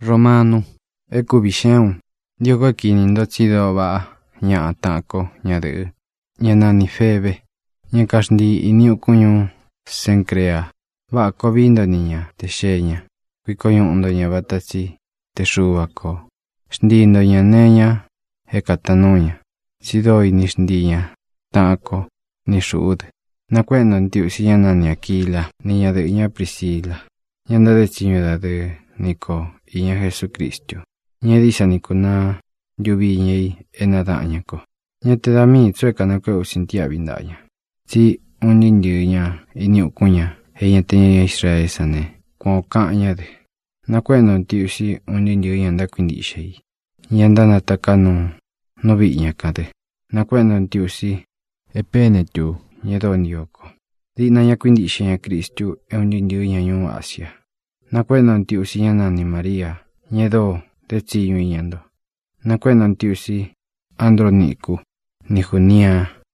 Romano, eku bixeun, dio ko kinindo chido ba, ña tako, ña de, ña nani Febe, ña kashndi iniu kuñu, Sencrea, va ko vindo niña, te sheña, kuikoyundo ña batachi, te shubako, shdindo ña neña, hekatanuña, chido ini shdiña, tako, ni shude. Na cuento ntiu si ña nani Aquila, niña de ña Priscila, ña nda de chiñuda de Nico, y ña Jesucristo. Ña disa Nico na yubi ñei ena daña ko. Ña te da mi tsueka na kwe usintia bindaña. Si unin yu ña iniu kuña, he ña te ña Israel sane, kwa kaña de. Na cuento ntiu si unin yu ña nda quindi shei. Ña nda natakanu no vi ña kade. Na cuento ntiu si epene tu. Ña don yoko. Di na ña quindi ña Cristo e un yu ña yu Asia. Na cuento ntiu si ña nani Maria, ña do de chiñu ñando. Na cuento ntiu si Androniku, ni junia,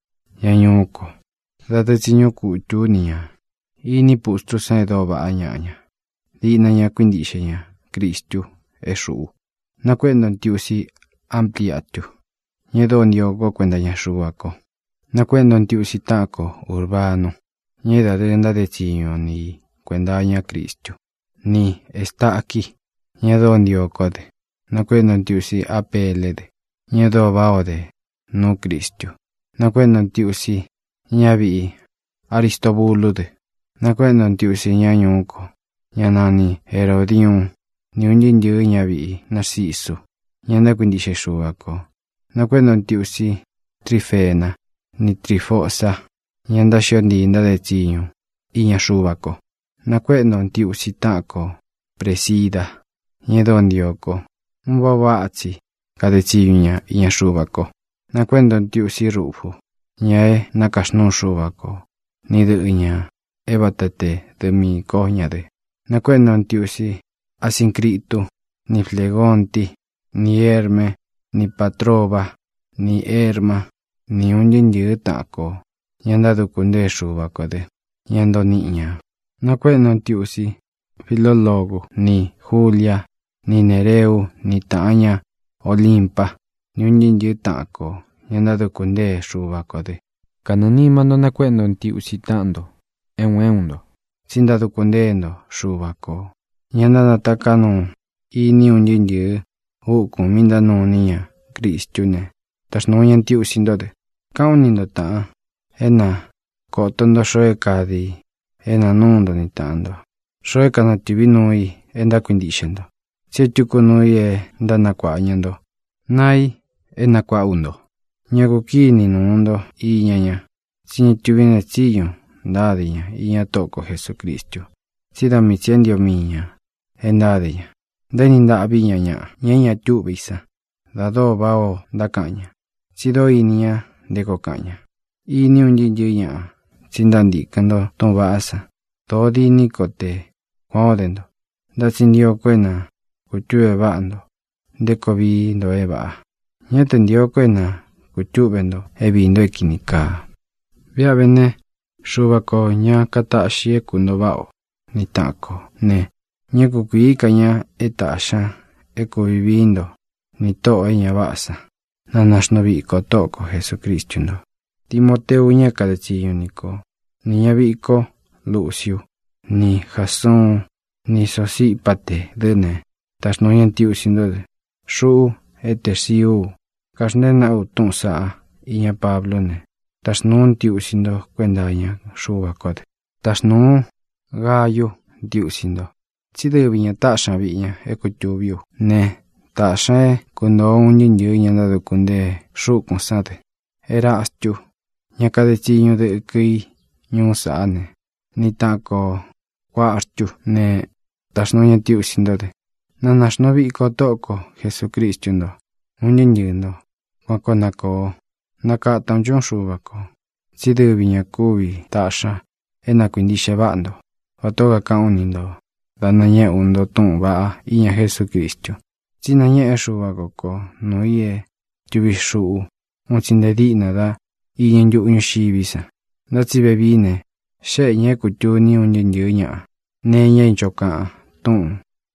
ña yuko. Da de chiñu ku tu niña. I ni pustu sa do ba ña ña. Di na ña quindi ña Cristo e shu. Na cuento ntiu si ampliatu. Ña don yoko cuenta ña shuako. Na cuento ntiu si tako urbano, ña da de nda de chiño ni cuenta ña Cristo. Ni está aquí, ña don yoko de. Na cuento ntiu si apele de, ña do bao de, no Cristo. Na cuento ntiu si ña vi Aristobulu de. Na cuento ntiu si ña yuko, ña nani Herodion, ni un yu ña vi Narciso, ña nda quindi shubako. Na cuento ntiu si Trifena, ni Trifosa, ña nda shondi nda de chiñu, y ña shubako. Na cuento ntiu si tako, Presida, ña don yoko, un babachi, ka de chiñu ña, y ña shubako. Na cuento ntiu si Rufo, ña na kashnu shubako, ni de ña, ebatate de mi koña de. Na cuento ntiu si Asincrito, ni Flegonti, ni Herme, ni Patroba, ni Herma, ni un yu tako, ña nda dukunde shubako de, ña ndo niña. Na cuento ntiu si Filólogo, ni Julia, ni Nereu, ni Taña, Olimpa, ni un yu tako, ña nda dukunde shubako de. Kananima no na cuento ntiu si tando, eundo, sinda dukundendo shubako. Ña nda natakanu, i ni un yu, uku minda no niña, Cristo ne. Tashno ña ntiu sindo de. Kaunindo ta, ena, kotondo shoeka di, ena nundo ni tando. Shoeka na tibinui, enda quindishendo. Si tukunui e nda nakwañando. Nai, ena kwaundo. Ña kukini nundo, i ña. Si ni tubine chiyo, ndadi ña, i ña toko Jesucristo. Si da mi ciendio miña, endadi ña. Deni nda abiña ña, ña tubisa. Da do bao da kaña. Si do inia de cocaña. I ni un yu ña, sindandikando ton basa. Todi ni kote, odendo. Da sindio cuena, kutue bando. De kobi do eba. Ña tendio cuena, kutubendo, ebindo ekinika. Via bene, shubako ña katashi kundo bao. Ni tako, ne. Ña kukuika ña etasha, eko vivindo. Ni to ña basa. Nanash viko toko Jesucristo ndo. Timoteo ña kada chiyo niko. Ni ña viko Lucio. Ni Jasón. Ni Sosípate dene. Tas no ña ntiu sindo de. Shu etersiu. Kasnena utun saa. I ña Pablo ne. Tas no ntiu sindo cuenda ña shubako de. Tas no Gayo ntiu sindo. Chide viña tasha viña eko tubio. Ne. Tasha kundo un yu ña nda dukunde shukun sade. Era astu. Ña kada chiñu de kui ñun saane. Ni tako kwa astu ne. Tashno ña tiu sindo de. Nanashno viko toko Jesucristo ndo. Un yu ndo. Wako nako. Naka tamjun shubako. Chide viña kubi tasha. Ena kuindishe bando. Watoga kauni ndo. Dana ña undo tun ba i ña Jesucristo. China ñe shubako ko no ye tubi shu un chindedi nada i ñen yu ñu shibisa. Da chibe bine she ñe ku tu ni un yu ña. Ne ñe choka tun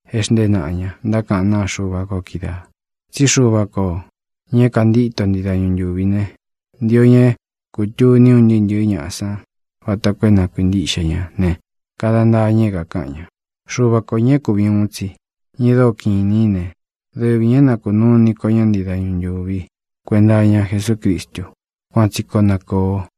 esndenaña ndakana Xuvako kida. Chi Xuvako ñe kandito ndida ñuñuvine. Ndio ñe kutuni unyi ñasa. Watakuena kuindixaña ne. Kadanda ñe kakaña. Xuvako ñe kubiunchi. Ñedo kinine. Debiñena kununi koña ndida ñuñuvi. Kuendaña Jesucristo. Juan chikonako